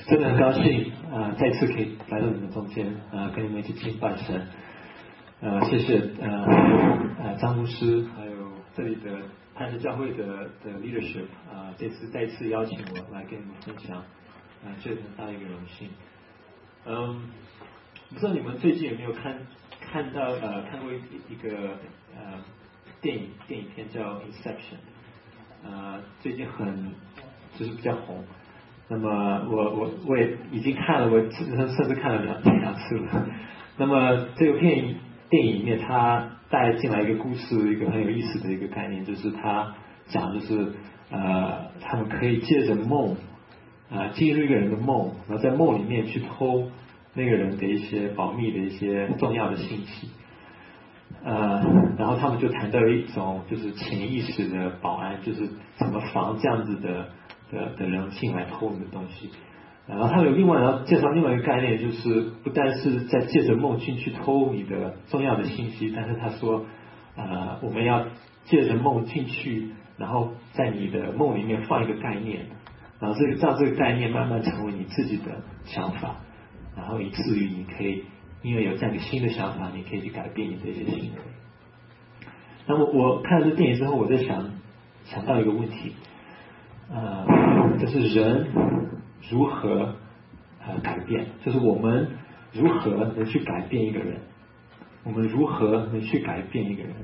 真的很高兴再次可以来到你们中间跟你们一起敬拜神。谢谢张牧师还有这里的磐石教会的 leadership 这次再次邀请我来跟你们分享，这很大一个荣幸。不知道你们最近有没有看过一个电影片叫 Inception， 最近就是比较红。那么我也已经看了，我甚至看了两次了。那么这个电影里面，它带进来一个故事，一个很有意思的一个概念，就是它讲就是他们可以借着梦进入一个人的梦，然后在梦里面去偷那个人的一些保密的一些重要的信息。然后他们就谈到了一种就是潜意识的保安，就是怎么防这样子的人进来偷你的东西。然后他有然后介绍另外一个概念，就是不但是在借着梦境去偷你的重要的信息，但是他说我们要借着梦进去，然后在你的梦里面放一个概念，然后让这个概念慢慢成为你自己的想法，然后以至于你可以因为有这样一个新的想法，你可以去改变你的一些行为。那么我看了这电影之后，我在想到一个问题，就是人如何改变，就是我们如何能去改变一个人，我们如何能去改变一个人。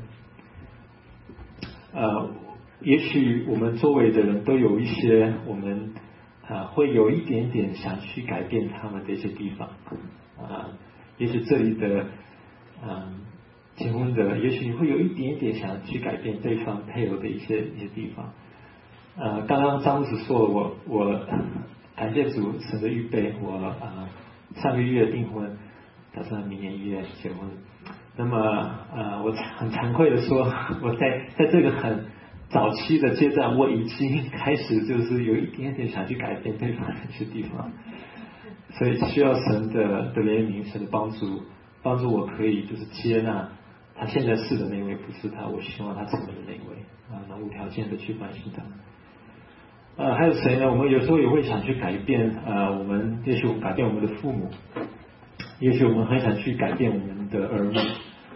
也许我们周围的人都有一些我们会有一点点想去改变他们的一些地方，也许这里的结婚的，也许你会有一点点想去改变对方配偶的一些地方。刚刚张牧师说了，我感谢主神的预备，我上个月订婚，打算明年1月结婚。那么我很惭愧的说，我在这个很早期的阶段，我已经开始就是有一点点想去改变对方的一些地方，所以需要神的怜悯，神的帮助我可以就是接纳他现在是的那位，不是他我希望他成为的那位能无条件的去关心他们。还有谁呢？我们有时候也会想去改变也许我们改变我们的父母，也许我们很想去改变我们的儿女。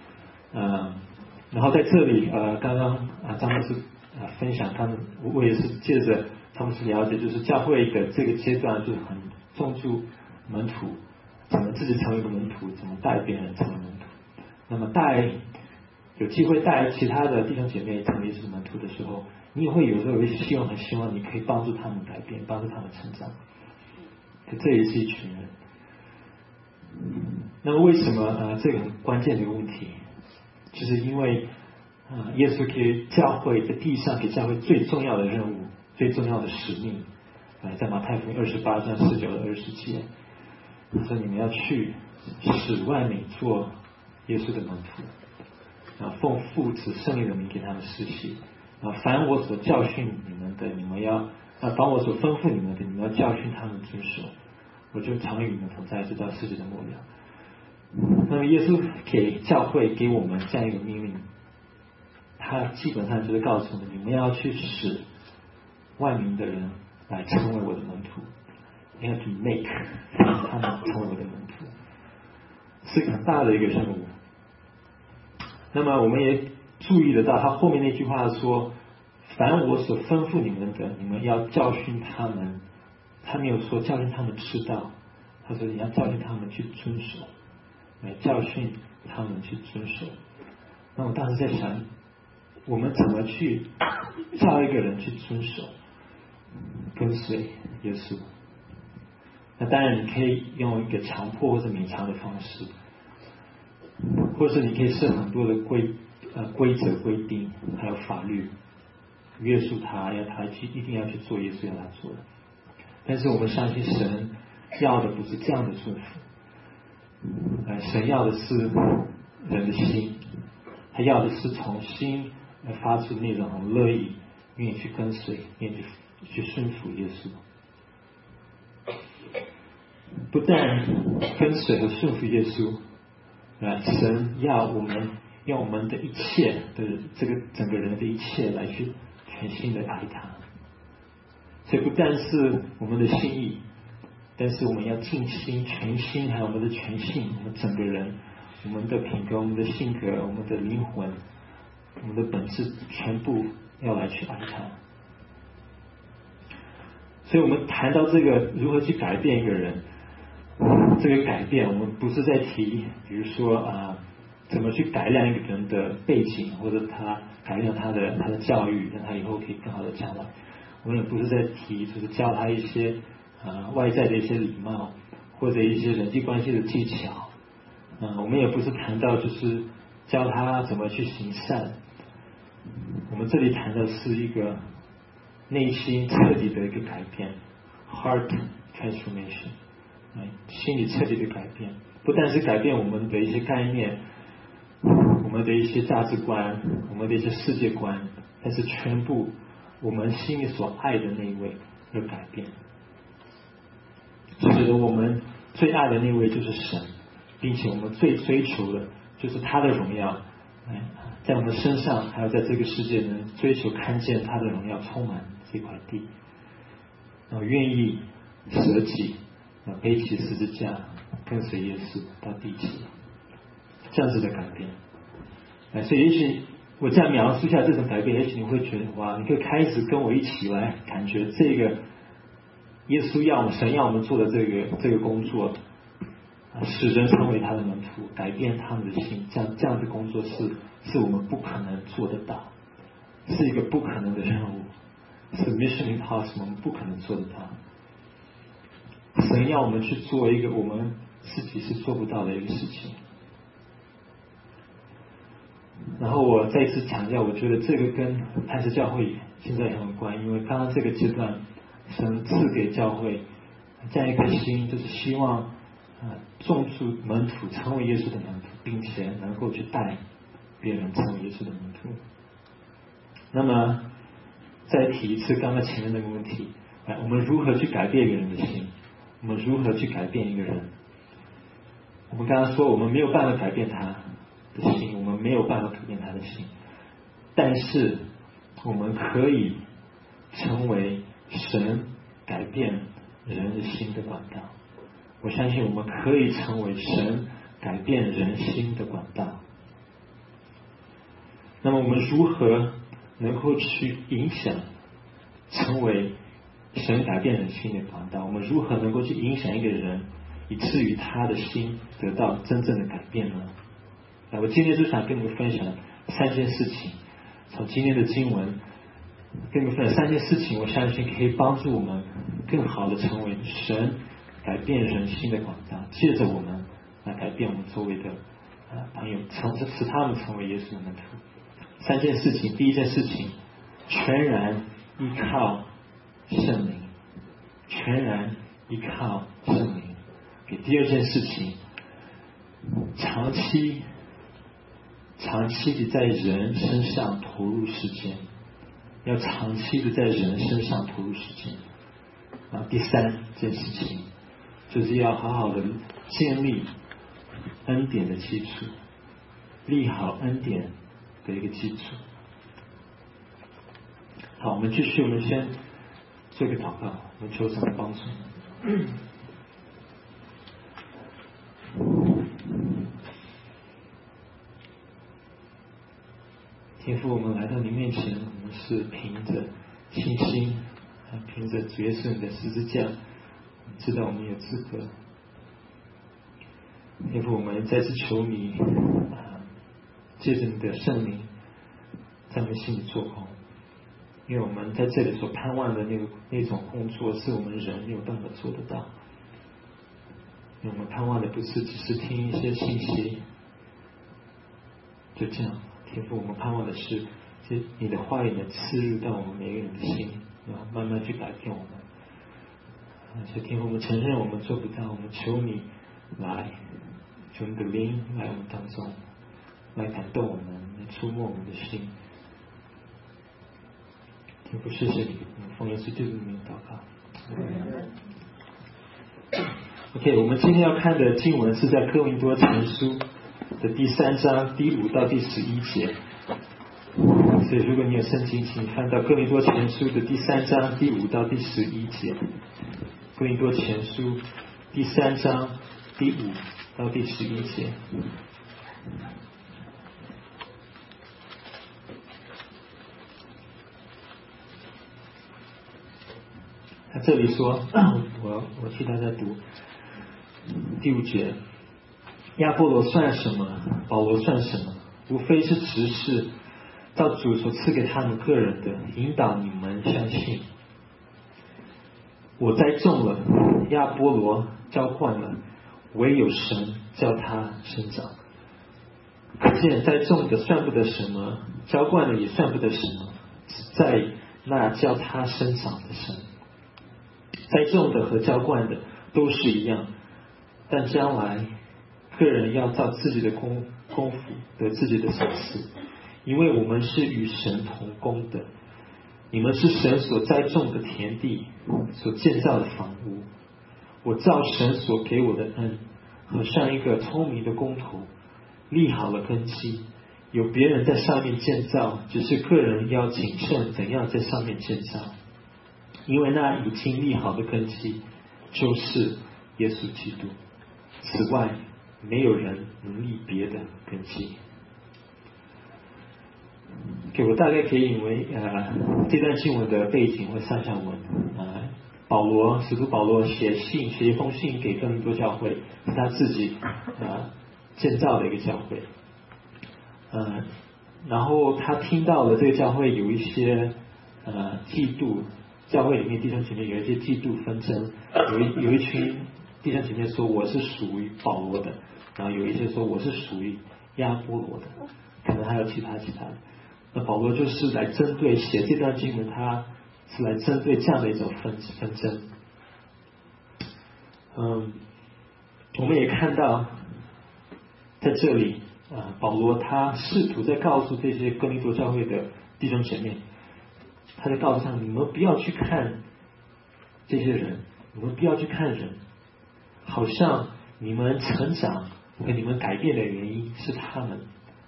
然后在这里刚刚张牧师分享他们，我也是借着他们是了解，就是教会的这个阶段就是很重注门徒，怎么自己成为一个门徒，怎么带别人成为门徒。那么有机会带其他的弟兄姐妹成为这个门徒的时候，你也会有时候很希望你可以帮助他们改变，帮助他们成长。这也是一群人。那么为什么这个很关键的一个问题，就是因为耶稣给教会在地上给教会最重要的任务，最重要的使命，在马太福音28章19到20节，他说你们要去使万民做耶稣的门徒，奉父子圣灵的名给他们施洗，凡我所教训你们的，你们要凡我所吩咐你们的，你们要教训他们遵守，我就常与你们同在，直到世界的末了。那么耶稣给教会给我们这样一个命令，他基本上就是告诉我们，你们要去使万民的人来成为我的门徒，你要 to make 让他们成为我的门徒，是很大的一个任务。那么我们也注意得到他后面那句话说，凡我所吩咐你们的，你们要教训他们。他没有说教训他们知道，他说你要教训他们去遵守，来教训他们去遵守。那我当时在想，我们怎么去叫一个人去遵守跟随耶稣？那当然你可以用一个强迫或者勉强的方式，或是你可以设很多的规则规定，还有法律约束他，要他一定要去做耶稣要他做的。但是我们相信神要的不是这样的顺服，神要的是人的心，他要的是从心发出那种很乐意愿意去跟随，愿意去顺服耶稣。不但跟随和顺服耶稣，神要我们用我们的一切的这个整个人的一切来去全心的爱他。所以不但是我们的心意， 但是我们要尽心、全心，还有我们的全性，我们整个人，我们的品格、我们的性格、我们的灵魂、我们的本质，全部要来去爱他。所以我们谈到这个如何去改变一个人，这个改变我们不是在提，比如说怎么去改良一个人的背景，或者他改良他的教育，让他以后可以更好的将来。我们也不是在提，就是教他一些外在的一些礼貌，或者一些人际关系的技巧。我们也不是谈到就是教他怎么去行善。我们这里谈的是一个内心彻底的一个改变 ，heart transformation， 心理彻底的改变，不但是改变我们的一些概念，我们的一些价值观，我们的一些世界观，但是全部我们心里所爱的那一位而改变，使得我们最爱的那位就是神，并且我们最追求的就是他的荣耀，在我们身上还有在这个世界能追求看见他的荣耀充满这块地，愿意舍己，背起十字架跟随耶稣到地极，这样子的改变。所以也许我这样描述一下这种改变，也许你会觉得哇，你可以开始跟我一起来感觉这个耶稣要我们、神要我们做的这个工作，使人成为他的门徒，改变他们的心，这样的工作是我们不可能做得到，是一个不可能的任务，是 mission impossible， 我们不可能做得到。神要我们去做一个我们自己是做不到的一个事情。然后我再次强调，我觉得这个跟安息教会现在也很有关，因为刚刚这个阶段，神赐给教会这样一颗心，就是希望种出门徒，成为耶稣的门徒，并且能够去带别人成为耶稣的门徒。那么再提一次刚刚前面那个问题，我们如何去改变一个人的心？我们如何去改变一个人？我们刚刚说我们没有办法改变他的心，我们没有办法改变他的心，但是我们可以成为神改变人的心的管道。我相信我们可以成为神改变人心的管道。那么我们如何能够去影响成为神改变人心的管道？我们如何能够去影响一个人，以至于他的心得到真正的改变呢？我今天就想跟你们分享3件事情，从今天的经文跟你们分享3件事情，我相信可以帮助我们更好的成为神改变人心的管道，借着我们来改变我们周围的朋友，使他们成为耶稣的门徒。3件事情，第一件事情，全然依靠圣灵，全然依靠圣灵。第二件事情，长期的在人身上投入时间，要长期的在人身上投入时间。然后第3件事情，就是要好好的建立恩典的基础，立好恩典的一个基础。好，我们继续，我们先做一个祷告，我们求神的帮助。天父，我们来到你面前，我们是凭着信心，凭着主耶稣你的十字架，知道我们有资格。天父，我们再次求你，借着你的圣灵，在我们心里做工，因为我们在这里所盼望的那种工作，是我们人没有办法做得到。因为我们盼望的不是只是听一些信息，就这样。天父，我们盼望的是你的话语能刺入到我们每个人的心，然后慢慢去改变我们。所以天父，我们承认我们做不到，我们求你来，求你的灵来我们当中，来感动我们，来触摸我们的心。天父，谢谢你，我们奉耶稣基督的名祷告。OK， 我们今天要看的经文是在哥林多前书的第3章第5到第11节。所以如果你有圣经，请翻到哥林多前书的第3章第5到第11节。 哥林多前书第3章第5到第11节。他这里说，我替大家读第5节，亚波罗算什么，保罗算什么，无非是执事，照主所赐给他们个人的，引导你们相信。我栽种了，亚波罗浇灌了，唯有神叫他生长。可见栽种的算不得什么，浇灌的也算不得什么，只在那叫他生长的神。栽种的和浇灌的都是一样，但将来个人要照自己的功夫得自己的赏赐，因为我们是与神同工的。你们是神所栽种的田地，所建造的房屋。我照神所给我的恩，和上一个聪明的工头立好了根基，有别人在上面建造，只是个人要谨慎怎样在上面建造。因为那已经立好的根基就是耶稣基督，此外没有人能立别的根基。我大概可以引为这段经文的背景或上下文。使徒保罗写一封信给哥林多教会，是他自己建造的一个教会。然后他听到了这个教会有一些嫉妒，教会里面弟兄姐妹有一些嫉妒纷争，有一群弟兄姐妹说我是属于保罗的，然后有一些说我是属于亚波罗的，可能还有其他的。那保罗就是来针对写这段经文，他是来针对这样的一种纷争。我们也看到在这里保罗他试图在告诉这些哥林多教会的弟兄姐妹，他在告诉他们，你们不要去看这些人，你们不要去看人，好像你们成长和你们改变的原因是他们。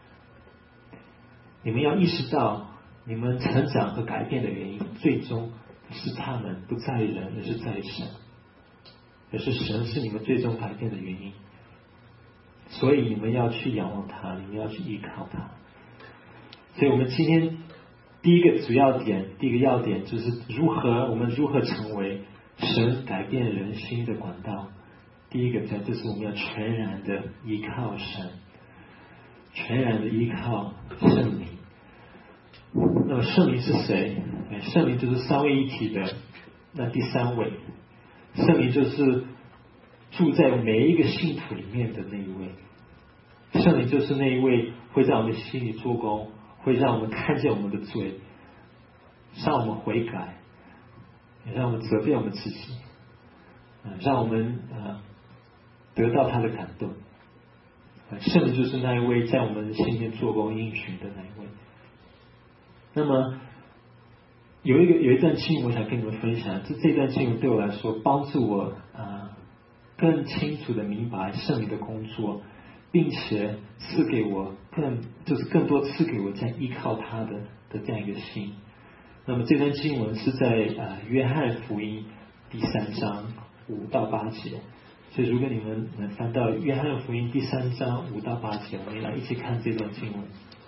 你们要意识到，你们成长和改变的原因，最终不是他们，不在于人，而是在于神。而是神是你们最终改变的原因。所以你们要去仰望他，你们要去依靠他。所以我们今天第一个要点就是我们如何成为神改变人心的管道。第一个就是我们要全然的依靠神，全然的依靠圣灵。那么圣灵是谁？圣灵就是三位一体的那第三位。圣灵就是住在每一个信徒里面的那一位。圣灵就是那一位会在我们心里做工，会让我们看见我们的罪，让我们悔改，也让我们责备我们自己，让我们得到他的感动。圣灵就是那一位在我们心里面做工应许的那一位。那么有一段经文我想跟你们分享，这段经文对我来说帮助我更清楚的明白圣灵的工作，并且赐给我更多赐给我这样依靠他的这样一个心。那么这段经文是在约翰福音第3章5到8节，所以如果你们能翻到约翰福音第3章5到8节，我们来一起看这段经文。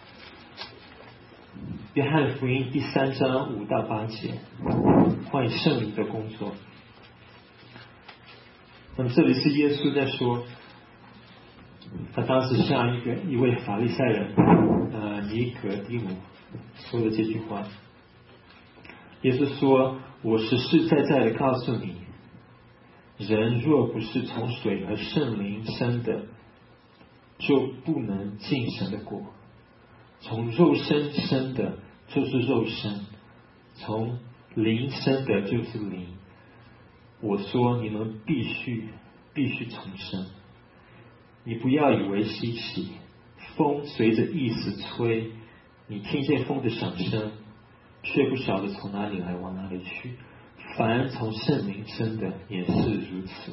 约翰福音第3章5到8节，关于圣灵的工作。那么这里是耶稣在说，他当时向一位法利赛人尼格底母说的这句话。耶稣说，我实实在在的告诉你，人若不是从水和圣灵生的，就不能进神的国。从肉身生的就是肉身，从灵生的就是灵。我说你们必须重生。你不要以为稀奇，风随着意思吹，你听见风的响声，却不晓得从哪里来往哪里去。凡从圣灵生的也是如此。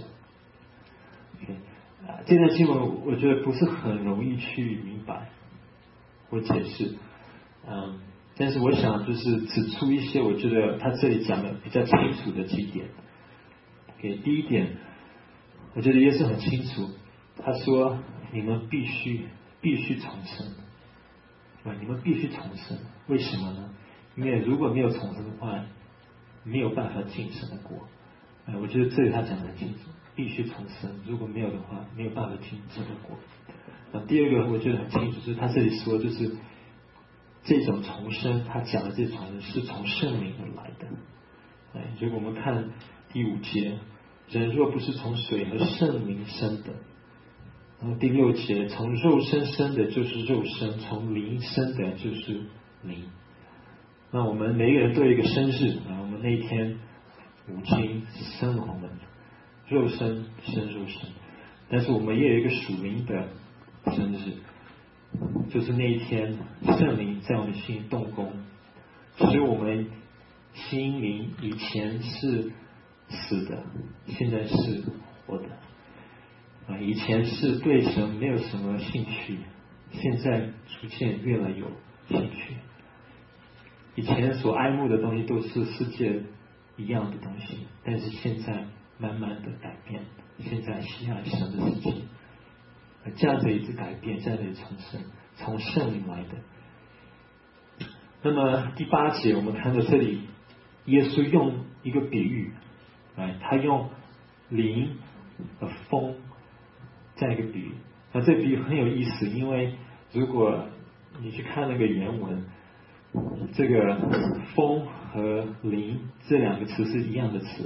这段经文我觉得不是很容易去明白或解释，但是我想就是指出一些我觉得他这里讲的比较清楚的几点。 第一点，我觉得耶稣很清楚，他说你们必须重生，你们必须重生。为什么呢？因为如果没有重生的话，没有办法进神的国。我觉得这里他讲得很清楚，必须重生，如果没有的话，没有办法进神的国。第二个我觉得很清楚，就是他这里说，就是这种重生，他讲的这种重生是从圣灵而来的。如果我们看第5节，人若不是从水和圣灵生的，然后第6节，从肉身生的就是肉身，从灵生的就是灵。那我们每一个人都有一个生日，我们那一天母亲生了我们，肉身生肉身，但是我们也有一个属灵的生日，就是那一天圣灵在我们心里动工，使我们心灵以前是死的，现在是活的。以前是对神没有什么兴趣，现在逐渐越来有兴趣。以前所爱慕的东西都是世界一样的东西，但是现在慢慢的改变，现在喜爱神的事情。这样的一次改变，这样的一次重生，从圣灵来的。那么第8节我们看到这里，耶稣用一个比喻，他用灵和风这样一个比喻。这个比喻很有意思，因为如果你去看那个原文，这个风和灵这2个词是一样的词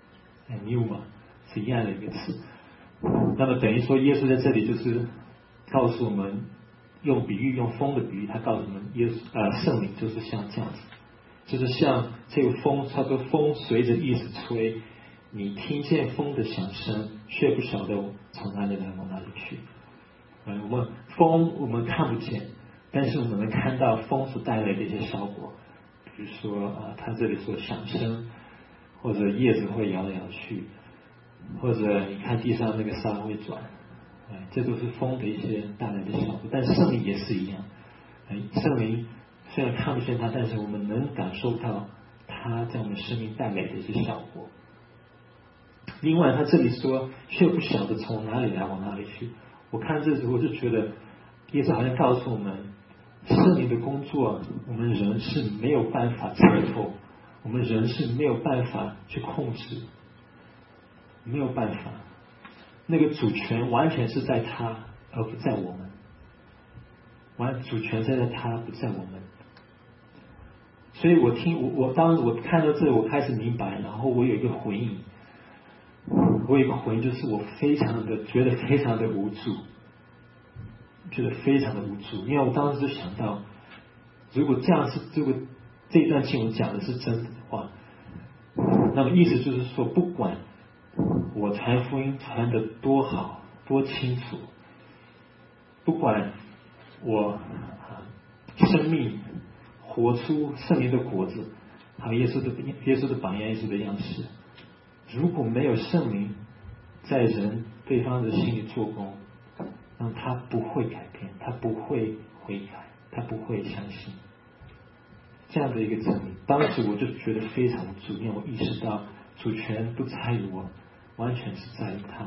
，pneuma 是一样的一个词。那么等于说耶稣在这里就是告诉我们，用比喻，用风的比喻，他告诉我们圣灵就是像这样子，就是像这个风，差不多风随着意思吹，你听见风的响声，却不晓得从哪里来往哪里去。我们风我们看不见，但是我们能看到风所带来的一些效果，比如说它这里说响声，或者叶子会摇来摇去，或者你看地上那个沙会转，这都是风的一些带来的效果。但是圣灵也是一样，圣灵虽然看不见它，但是我们能感受到它在我们生命带来的一些效果。另外他这里说却不晓得从哪里来往哪里去，我看这时候就觉得耶稣好像告诉我们，圣灵的工作我们人是没有办法参透，我们人是没有办法去控制，没有办法，那个主权完全是在他而不在我们，主权在他不在我们。所以我当时我看到这里，我开始明白，然后我有一个回应，就是我觉得非常的无助，因为我当时就想到，如果这样是这一段经文讲的是真的话，那么意思就是说，不管我传福音传的多好多清楚，不管我生命活出圣灵的果子，还有耶稣的榜样，耶稣的样式，如果没有圣灵在对方的心里做工，那么他不会改变，他不会悔改，他不会相信这样的一个真理。当时我就觉得非常主，因为我意识到主权不在于我，完全是在于他，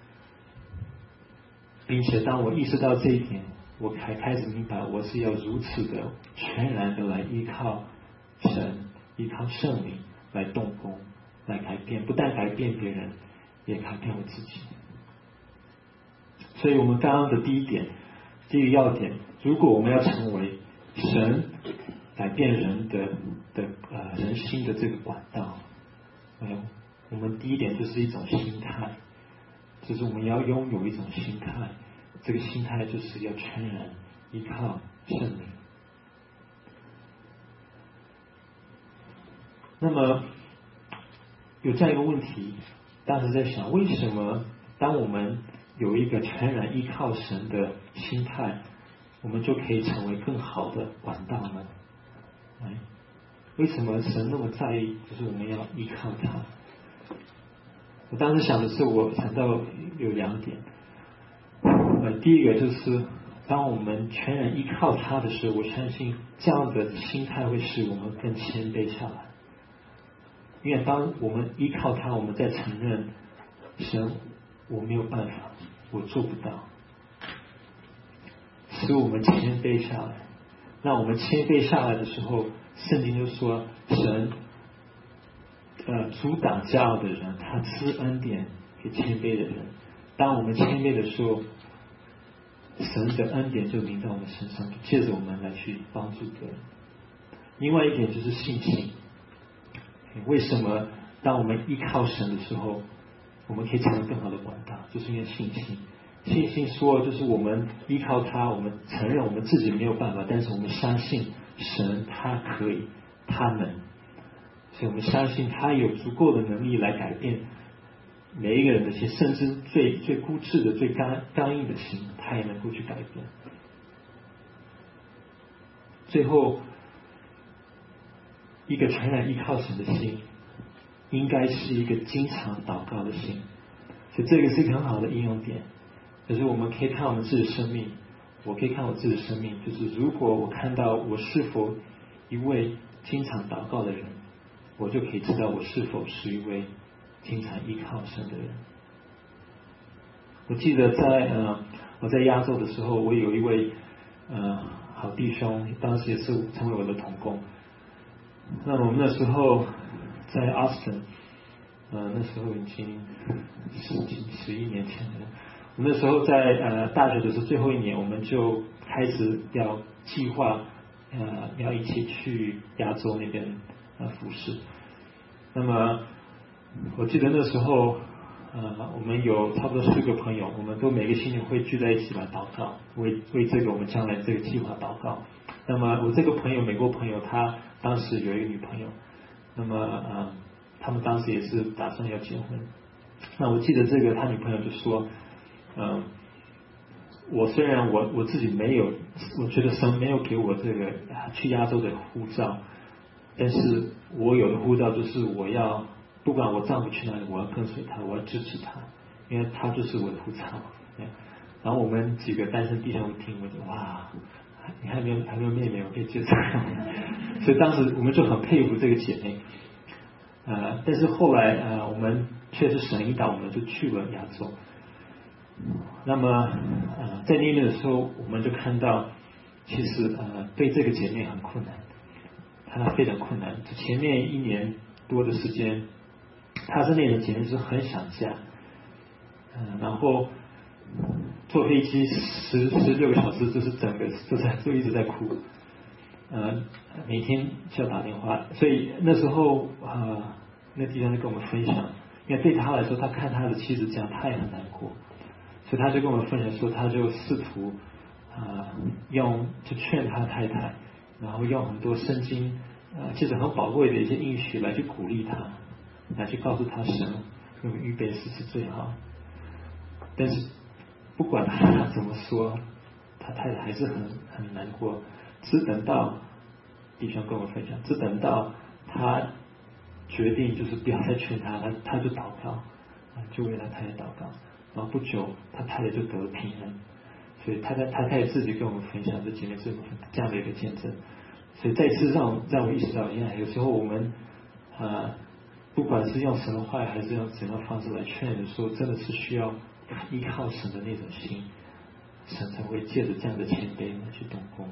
并且当我意识到这一点，我才开始明白，我是要如此的全然的来依靠神，依靠圣灵来动工，来改变，不但改变别人，也改变我自己。所以我们刚刚的第一个要点，如果我们要成为神改变人人心的这个管道，我们第一点就是一种心态，就是我们要拥有一种心态，这个心态就是要全然依靠圣灵。那么有这样一个问题，当时在想，为什么当我们有一个全然依靠神的心态，我们就可以成为更好的管道呢？为什么神那么在意，就是我们要依靠他？我当时想的是，我想到有2点。第一个就是，当我们全然依靠他的时候，我相信这样的心态会使我们更谦卑下来。 因为当我们依靠他，我们在承认神，我没有办法，我做不到，使我们谦卑下来。那我们谦卑下来的时候，圣经就说神阻挡骄傲的人，他赐恩典给谦卑的人。当我们谦卑的时候，神的恩典就临到我们身上，就借着我们来去帮助别人。另外一点就是信心。为什么当我们依靠神的时候，我们可以成为更好的管道？就是因为信心。信心说就是我们依靠他，我们承认我们自己没有办法，但是我们相信神他可以，他能，所以我们相信他有足够的能力来改变每一个人的心，甚至最固执的、最刚硬的心，他也能够去改变。最后，一个全然依靠神的心，应该是一个经常祷告的心。所以这个是一个很好的应用点。就是我们可以看我们自己的生命，我可以看我自己的生命，就是如果我看到我是否一位经常祷告的人，我就可以知道我是否是一位经常依靠神的人。我记得我在亚洲的时候，我有一位好弟兄，当时也是成为我的同工。那我们那时候在 Austin， 那时候已经11年前了。我们那时候在大学的时候最后一年，我们就开始要计划要一起去亚洲那边服侍。那么我记得那时候我们有差不多4个朋友，我们都每个星期会聚在一起来祷告，为这个我们将来这个计划祷告。那么我这个朋友，美国朋友，他当时有一个女朋友，那么他们当时也是打算要结婚。那我记得这个他女朋友就说我虽然我自己没有，我觉得神没有给我这个去亚洲的护照，但是我有的护照就是我要不管我丈夫去哪里，我要跟随他，我要支持他，因为他就是我的护照。然后我们几个单身弟兄听，我就哇，你还没有妹妹，我可以接受。所以当时我们就很佩服这个姐妹。但是后来我们确实神引导，我们就去了亚洲。那么在那边的时候，我们就看到，其实对这个姐妹很困难，她非常困难。前面1年多的时间，她是那种简直是很想家，然后坐飞机16个小时，就是整个就一直在哭，每天就要打电话。所以那时候那弟兄就跟我们分享，因为对他来说，他看他的妻子这样，他也很难过。所以他就跟我们分享说，他就试图就劝他太太，然后用很多圣经其实很宝贵的一些应许来去鼓励他，来去告诉他神用预备时是最好。但是不管他怎么说，他太太还是很难过。只等到弟兄跟我分享，只等到他决定就是不要再劝他就祷告，就为他太太祷告。然后不久，他太太就得了平安，所以他太太自己跟我们分享这姐妹这样的一个见证。所以再次让我意识到，现在有时候我们不管是用神的话还是用怎样的方式来劝的时候，真的是需要依靠神的那种心，神才会借着这样的谦卑来去动工。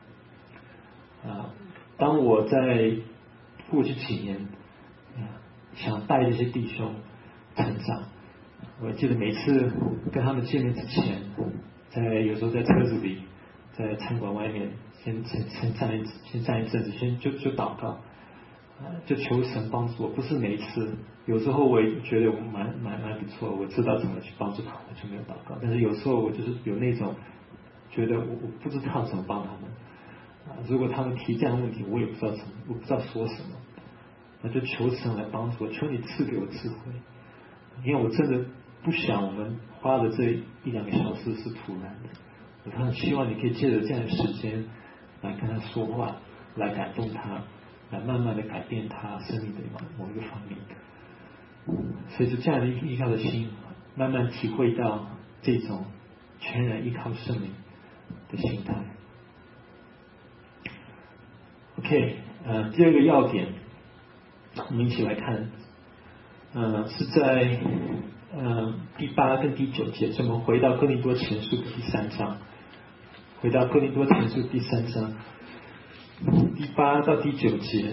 当我在过去几年想带这些弟兄成长，我记得每次跟他们见面之前，有时候在车子里，在餐馆外面，先站一阵子，先就祷告，就求神帮助我。不是每一次，有时候我也觉得我蛮不错，我知道怎么去帮助他们，就没有祷告。但是有时候我就是有那种觉得我不知道怎么帮他们。如果他们提这样的问题，我也不知道说什么，那就求神来帮助我，求你赐给我智慧，因为我真的不想我们花的这1-2个小时是徒然的。我很希望你可以借着这样的时间来跟他说话，来感动他，来慢慢的改变他生命的某一个方面。所以就这样的依靠的心，慢慢体会到这种全然依靠圣灵的心态。OK， 第二个要点我们一起来看，是在第8跟第9节。我们回到哥林多前书第3章，回到哥林多前书第3章第8到第9节。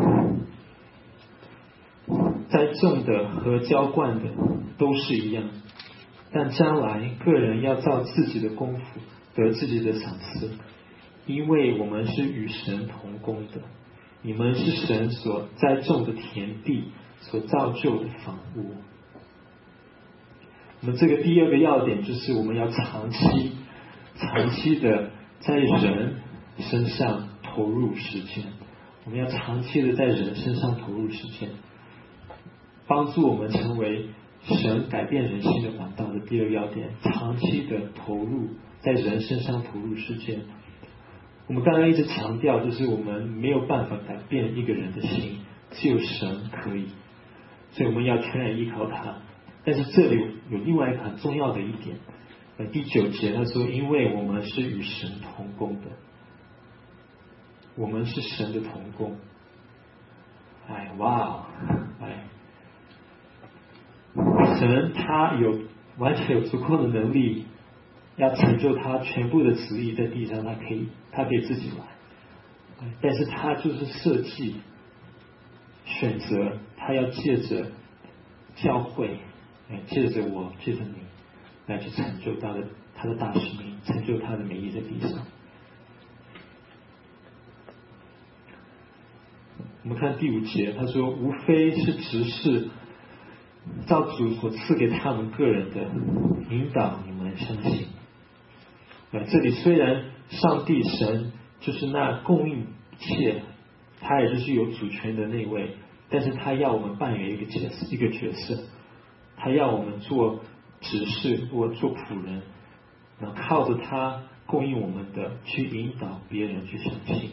栽种的和浇灌的都是一样，但将来个人要照自己的功夫得自己的赏赐，因为我们是与神同工的。你们是神所栽种的田地，所造就的房屋。我们这个第2个要点就是我们要长期的在人身上投入时间，我们要长期的在人身上投入时间，帮助我们成为神改变人心的管道的第2个要点，长期的投入在人身上投入时间。我们刚刚一直强调，就是我们没有办法改变一个人的心，只有神可以，所以我们要全然依靠他。但是这里有另外一个很重要的一点，第9节他说，因为我们是与神同工的，我们是神的同工。神他完全有足够的能力，要成就他全部的旨意在地上，他可以自己来，但是他就是设计选择，他要借着教会，借着我，借着你，来去成就他的大使命，成就他的美意在地上。我们看第5节，他说，无非是执事照主所赐给他们个人的引导你们相信。这里虽然上帝神就是那供应一切，他也就是有主权的那位，但是他要我们扮演一个角色，他要我们做执事或做仆人，靠着他供应我们的去引导别人去相信。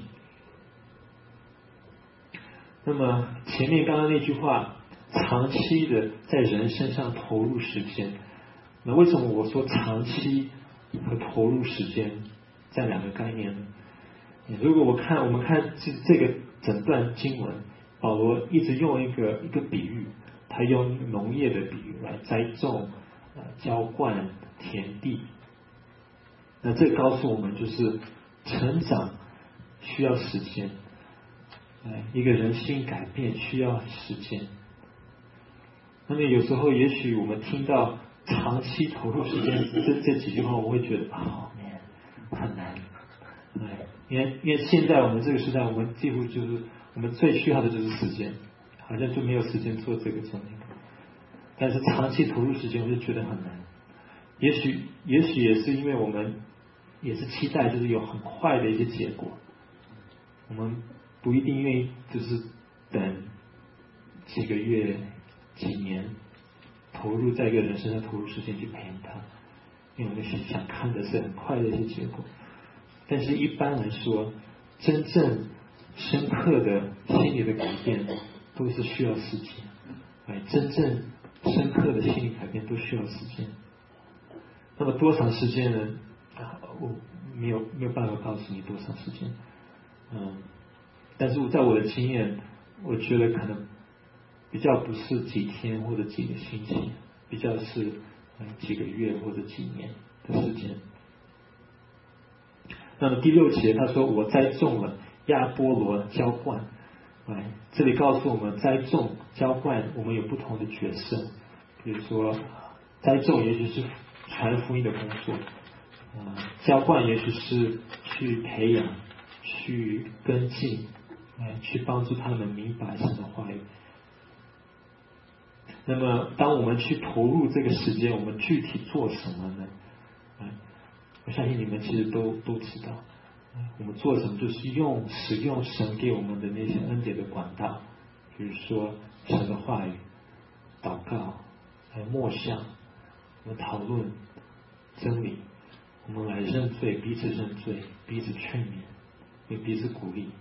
那么前面刚刚那句话，长期的在人身上投入时间，那为什么我说长期和投入时间这2个概念呢？如果我们看这个整段经文，保罗一直用一个比喻，他用农业的比喻来栽种、浇灌田地。那这告诉我们，就是成长需要时间，一个人心改变需要时间。那么有时候也许我们听到长期投入时间这几句话，我们会觉得很难。因为现在我们这个时代，我们几乎就是我们最需要的就是时间，好像就没有时间做这个做那个。但是长期投入时间，我就觉得很难。也许也是因为我们也是期待就是有很快的一些结果，我们不一定愿意就是等几个月、几年，投入在一个人身上投入时间去培养他，因为我们想看的是很快的一些结果。但是一般来说，真正深刻的心理的改变都是需要时间，真正深刻的心理改变都需要时间。那么多长时间呢？我没有办法告诉你多长时间。但是在我的经验，我觉得可能比较不是几天或者几个星期，比较是几个月或者几年的时间。那么第6节他说，我栽种了，亚波罗浇灌。这里告诉我们，栽种浇灌我们有不同的角色。比如说栽种也许是传福音的工作，浇灌也许是去培养、去跟进，去帮助他们明白神的话语。那么当我们去投入这个时间，我们具体做什么呢？我相信你们其实都知道，我们做什么就是使用神给我们的那些恩典的管道，比如说神的话语、祷告、默想，我们讨论真理，我们来认罪，彼此认罪，彼此劝勉，为彼此鼓励。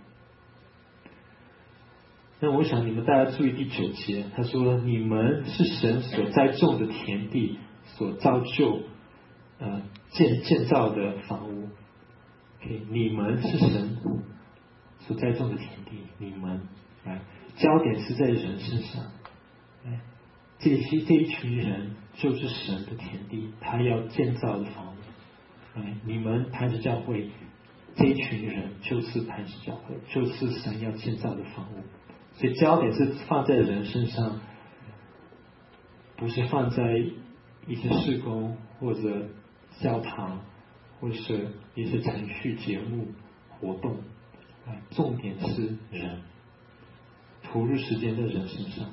那我想你们大家注意第9节，他说，你们是神所栽种的田地，所造就建造的房屋。你们是神所栽种的田地，你们焦点是在人身上。这一群人就是神的田地，他要建造的房屋。你们磐石教会这一群人就是磐石教会，就是神要建造的房屋。所以焦点是放在人身上，不是放在一些事工或者教堂或是一些程序节目活动。重点是人，投入时间在人身上。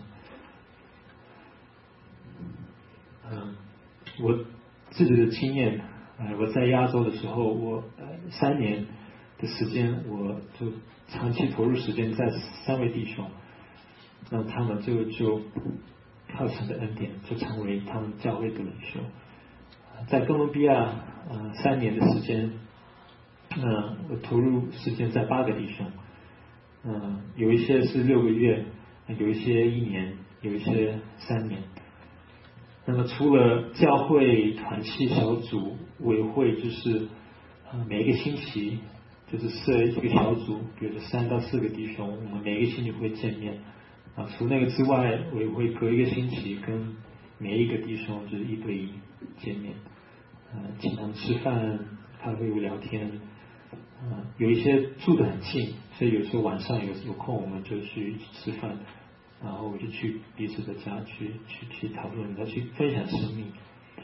我自己的经验，我在亚洲的时候，我3年的时间，我就长期投入时间在3位弟兄，那他们就靠神的恩典，就成为他们教会的领袖。在哥伦比亚3年的时间，我投入时间在8个弟兄，有一些是6个月，有一些1年，有一些3年。那么除了教会团契小组委会，就是每一个星期就是设一个小组，比如说3到4个弟兄，我们每一个星期会见面。除那个之外，我也会隔一个星期跟每一个弟兄就是1对1见面，请他们吃饭、咖啡、聊天。有一些住得很近，所以有时候晚上有空我们就去吃饭。然后我就去彼此的家去讨论，要去分享生命。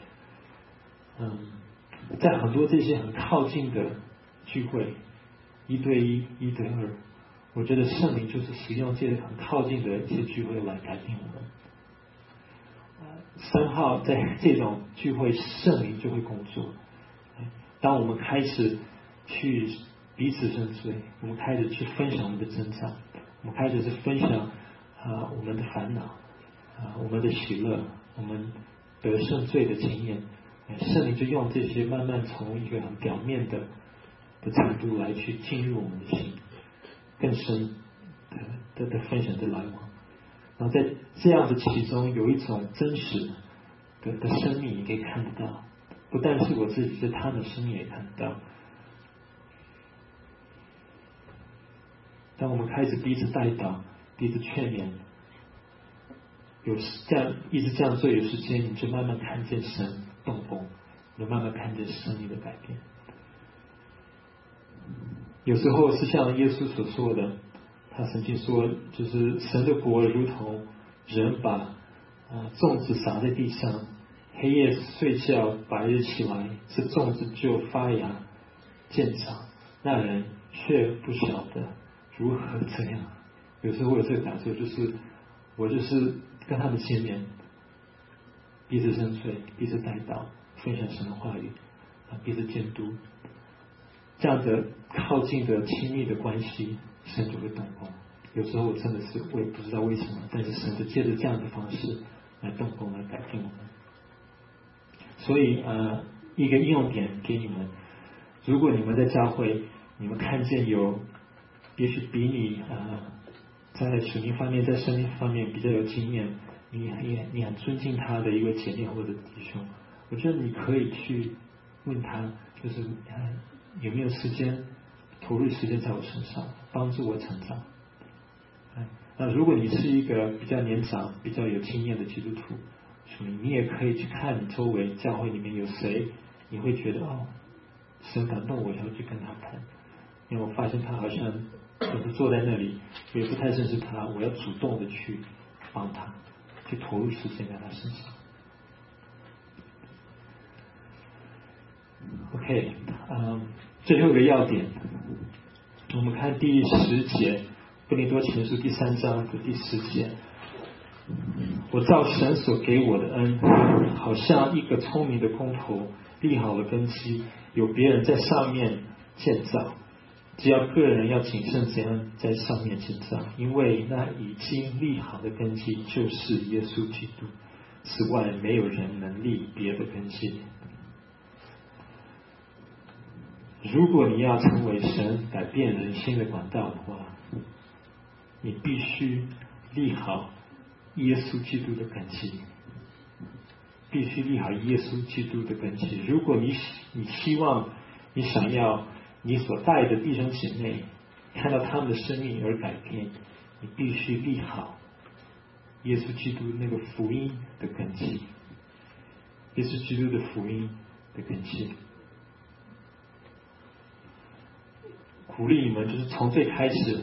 在很多这些很靠近的聚会，1对1、1对2，我觉得圣灵就是使用这些很靠近的一些聚会来改变我们。3号在这种聚会，圣灵就会工作。当我们开始去彼此认罪，我们开始去分享我们的挣扎，我们开始去分享我们的烦恼，我们的喜乐，我们得胜罪的经验，圣灵就用这些慢慢从一个很表面的程度来去进入我们的心，更深的分享的来往。然后在这样的其中有一种真实的生命，你可以看得到，不但是我自己，是他们的生命也看得到。当我们开始彼此带导，彼此劝勉，一直这样做，有时间你就慢慢看见神动工，你就慢慢看见生命的改变。有时候是像耶稣所说的，他曾经说，就是神的国如同人把种子撒在地上，黑夜睡觉，白日起来，这种子就发芽见长，那人却不晓得如何这样。有时候我有这个感受，就是我就是跟他们见面，彼此认罪，彼此带导，分享神的话语，彼此监督，这样的靠近的亲密的关系，神就会动工。有时候我真的是我也不知道为什么，但是神就借着这样的方式来动工，来改变我们。所以一个应用点给你们，如果你们在教会，你们看见有也许比你在属灵方面，在生命方面比较有经验，你很尊敬他的一位姐妹或者弟兄，我觉得你可以去问他，就是有没有时间投入时间在我身上，帮助我成长。那如果你是一个比较年长、比较有经验的基督徒，你也可以去看你周围教会里面有谁，你会觉得神感动我，要去跟他谈，因为我发现他好像就是坐在那里，我也不太认识他，我要主动的去帮他，去投入时间在他身上。OK，最后一个要点，我们看第10节，哥林多前书第3章的第10节。我照神所给我的恩，好像一个聪明的工头立好了根基，有别人在上面建造，只要个人要谨慎怎样在上面建造，因为那已经立好的根基就是耶稣基督，此外没有人能立别的根基。如果你要成为神改变人心的管道的话，你必须立好耶稣基督的根基，必须立好耶稣基督的根基。如果你希望，你想要你所带的弟兄姐妹看到他们的生命而改变， 你必须立好耶稣基督那个福音的根基，耶稣基督的福音的根基。鼓励你们，就是从最开始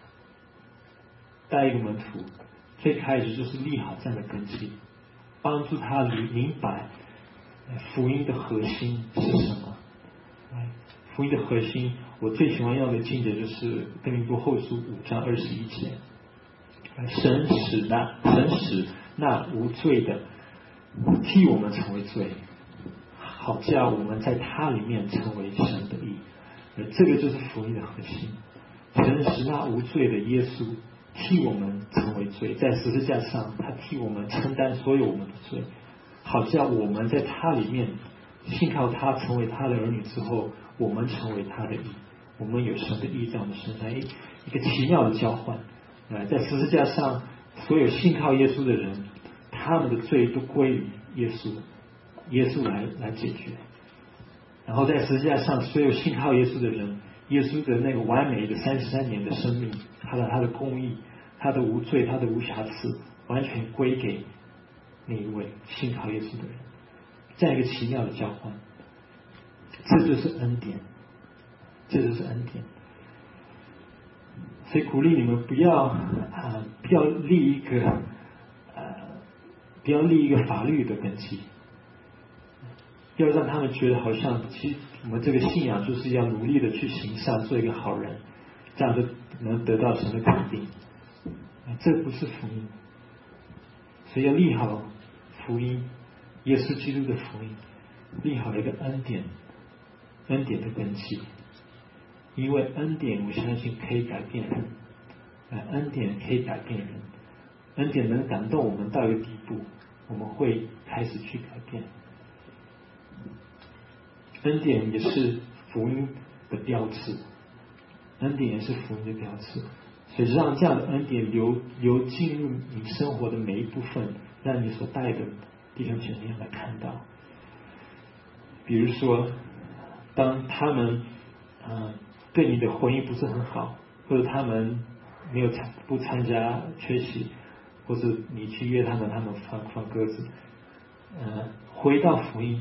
带一个门徒，最开始就是立好这样的根基，帮助他明白福音的核心是什么。福音的核心，我最喜欢用的经节就是哥林多后书5章21节，神使那无罪的替我们成为罪，好叫我们在他里面成为神的义。这个就是福音的核心。神使那无罪的耶稣替我们成为罪，在十字架上他替我们承担所有我们的罪，好叫我们在他里面信靠他，成为他的儿女之后，我们成为他的义，我们有神的义在我们身上，一个奇妙的交换。在十字架上，所有信靠耶稣的人，他们的罪都归于耶稣，耶稣来解决。然后在十字架上，所有信靠耶稣的人，耶稣的那个完美的33年的生命，他的公义，他的无罪，他的无瑕疵，完全归给那一位信靠耶稣的人。这样一个奇妙的交换，这就是恩典，这就是恩典。所以鼓励你们不要立一个法律的根基，要让他们觉得好像其实我们这个信仰就是要努力的去行善，做一个好人，这样就能得到神的肯定。这不是福音。所以要立好福音，耶稣基督的福音，立好一个恩典的根基。因为恩典我相信可以改变人，恩典可以改变人，恩典能感动我们到一个地步，我们会开始去改变。恩典也是福音的标志，恩典也是福音的标志。所以让这样的恩典流进入你生活的每一部分，让你所带的弟兄姐妹来看到。比如说当他们对你的回应不是很好，或者他们不参加缺席，或者你去约他们，他们放鸽子，回到福音，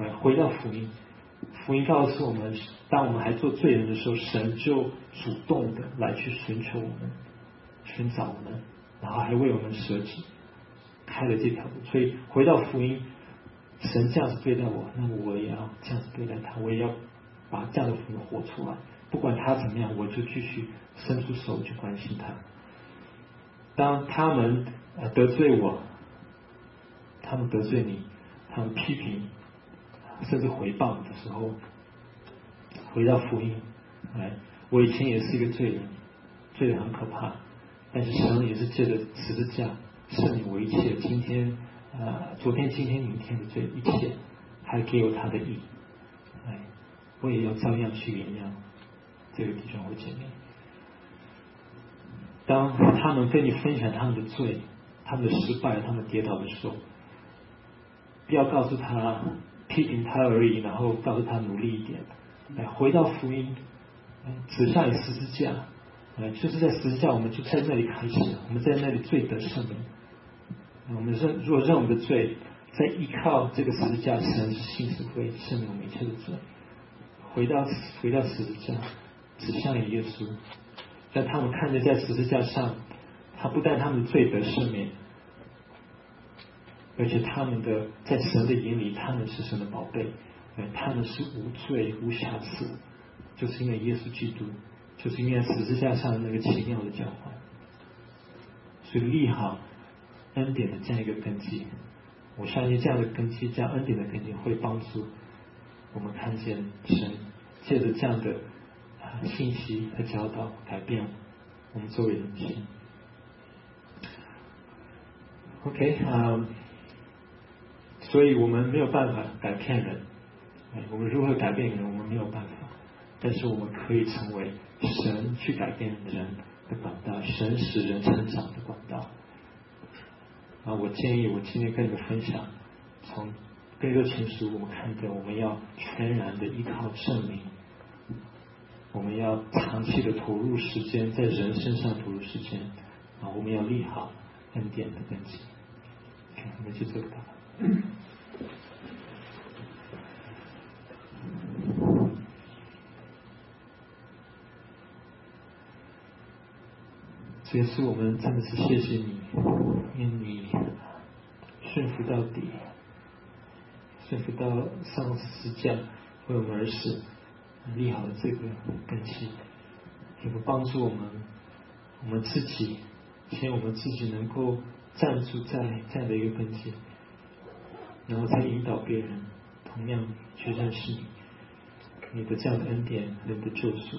福音告诉我们，当我们还做罪人的时候，神就主动的来去寻求我们，寻找我们，然后还为我们舍己，开了这条路。所以回到福音，神这样子对待我，那我也要这样子对待他，我也要把这样的福音活出来。不管他怎么样，我就继续伸出手去关心他。当他们得罪我，他们得罪你，他们批评甚至回谤的时候，回到福音，我以前也是一个罪人，罪得很可怕，但是神也是借着十字架赦免我一切今天昨天今天明天的罪，一切还给我他的义，我也要照样去原谅这个弟兄或姐妹。当他们跟你分享他们的罪，他们的失败，他们跌倒的时候，不要告诉他批评他而已，然后告诉他努力一点，回到福音，指向你十字架，就是在十字架，我们就在那里开始，我们在那里罪得赦免。我们如果认我们的罪，在依靠这个十字架，神是信实会赦免我们一切的罪。回到十字架，指向耶稣，让他们看见在十字架上，他不但他们的罪得赦免，而且他们的在神的眼里，他们是神的宝贝，他们是无罪无瑕疵，就是因为耶稣基督，就是因为十字架上的那个奇妙的交换。所以立好恩典的这样一个根基，我相信这样的根基，这样恩典的根基会帮助我们看见神借着这样的信息和教导改变我们周围人心。OK，所以我们没有办法改变人，我们如何改变人，我们没有办法，但是我们可以成为神去改变人的管道，神使人成长的管道。我建议我今天跟你们分享，从哥林多前书我们看见我们要全然的依靠圣灵，我们要长期的投入时间，在人身上投入时间， 我们要立好恩典的根基。我们去做到。所以是我们真的是谢谢你，因为你顺服到底，顺服到上十字架为我们而死，立好了这个根基，也会帮助我们自己，先我们自己能够站住在这样的一个根基，然后再引导别人同样去认识你的这样的恩典和你的救赎。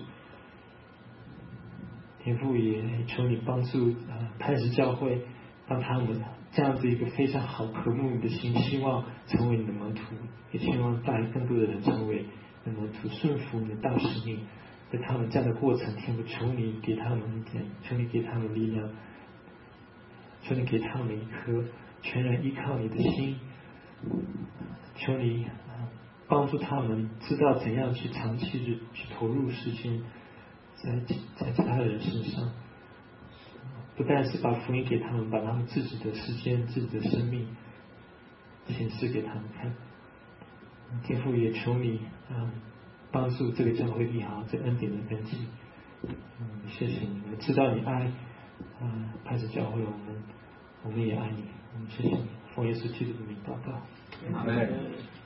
天父也求你帮助磐石教会，让他们这样子一个非常好渴慕你的心，希望成为你的门徒，也希望带更多的人成为你的门徒，顺服你的大使命。在他们这样的过程，天父求你给他们一点，求你给他们力量，求你给他们一颗全然依靠你的心，求你帮助他们知道怎样去长期的去投入时间在其他的人身上，不但是把福音给他们，把他们自己的时间、自己的生命显示给他们看。天父也求你帮助这个教会立好这恩典的根基。谢谢你，我知道你爱磐石教会，我们也爱你。我们谢谢你，奉耶稣基督的名祷告。 阿门。